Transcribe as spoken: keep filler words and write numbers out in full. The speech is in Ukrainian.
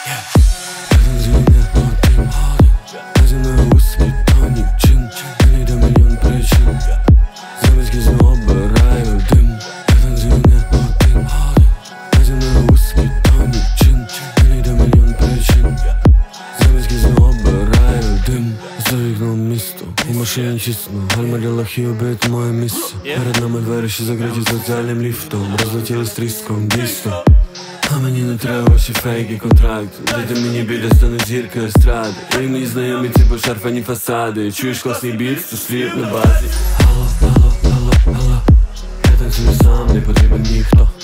Я танцюю не один, а зі мною у світанні чин. Мені йде мільйон причин, замість кисну обираю дим. Я танцюю не один, а зі мною у світанні чин. Мені йде мільйон причин, замість кисну обираю дим. За вікном місто, у машині чисто, гальма для лохи обійти моє місце. Перед нами двері, що закриті соціальним ліфтом, розлетіли з тріском, дійсно. А мені не треба ваші фейки, контракти. Дайте мені біля, стану зіркою естради. І мені знайомі ці пошарфані фасади. Чуєш класний біт, що слід на базі. Алло, алло, алло, алло. Я танцюю сам, не потрібен ніхто.